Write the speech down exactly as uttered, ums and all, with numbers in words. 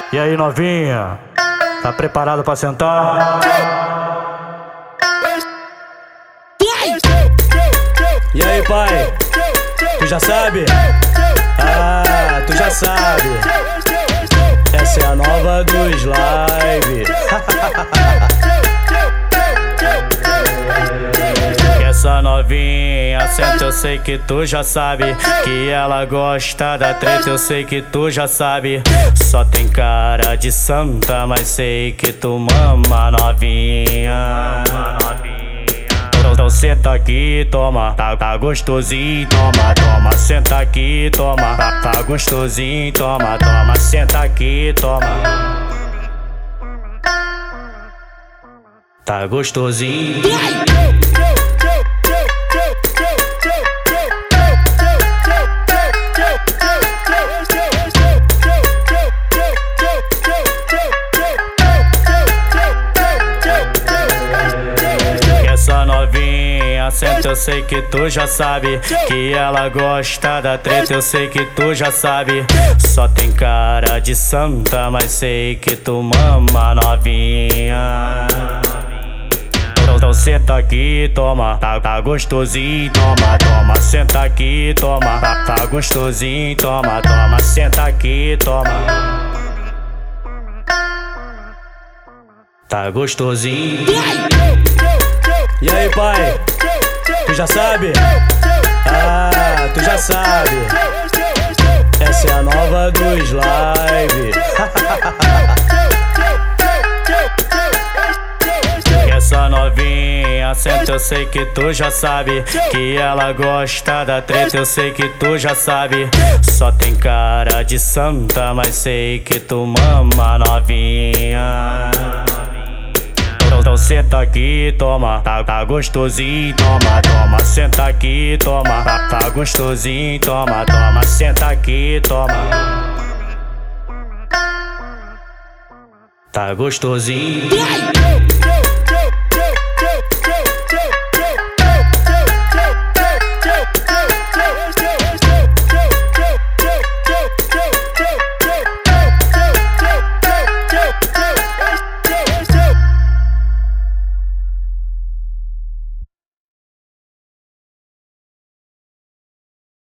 E aí, novinha? Tá preparado pra sentar? E aí, pai? Tu já sabe? Ah, tu já sabe. Essa é a nova dos live. Essa novinha senta, eu sei que tu já sabe. Que ela gosta da treta, eu sei que tu já sabe. Só tem cara de santa, mas sei que tu mama, novinha. Então senta aqui, toma, tá, tá gostosinho, toma, toma, senta aqui, toma, tá, tá gostosinho, toma, toma, senta aqui, toma. Tá gostosinho. Essa novinha senta, eu sei que tu já sabe. Que ela gosta da treta, eu sei que tu já sabe. Só tem cara de santa, mas sei que tu mama, novinha. Então senta aqui, toma, tá, tá gostosinho, toma, toma, senta aqui, toma, tá, tá gostosinho, toma, toma, senta aqui, toma. Tá gostosinho. E aí, pai? Tu já sabe? Ah, tu já sabe. Essa é a nova dos live. Essa novinha senta, eu sei que tu já sabe. Que ela gosta da treta, eu sei que tu já sabe. Só tem cara de santa, mas sei que tu mama, novinha. Então senta aqui, toma, tá, tá gostosinho, toma, toma, senta aqui, toma, tá, tá gostosinho, toma, toma, senta aqui, toma. Tá gostosinho.